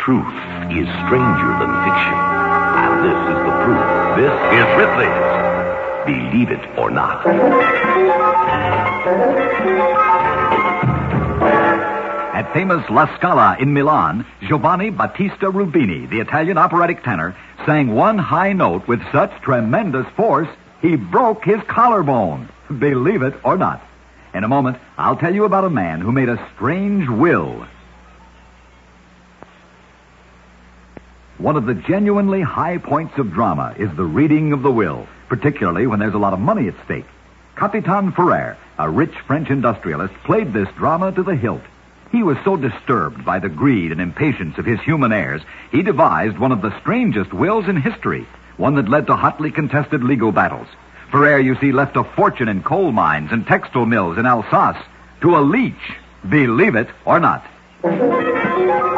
Truth is stranger than fiction. And this is the proof. This is Ripley's Believe It or Not. At famous La Scala in Milan, Giovanni Battista Rubini, the Italian operatic tenor, sang one high note with such tremendous force, he broke his collarbone. Believe it or not. In a moment, I'll tell you about a man who made a strange will. One of the genuinely high points of drama is the reading of the will, particularly when there's a lot of money at stake. Capitan Ferrer, a rich French industrialist, played this drama to the hilt. He was so disturbed by the greed and impatience of his human heirs, he devised one of the strangest wills in history, one that led to hotly contested legal battles. Ferrer, you see, left a fortune in coal mines and textile mills in Alsace to a leech. Believe it or not.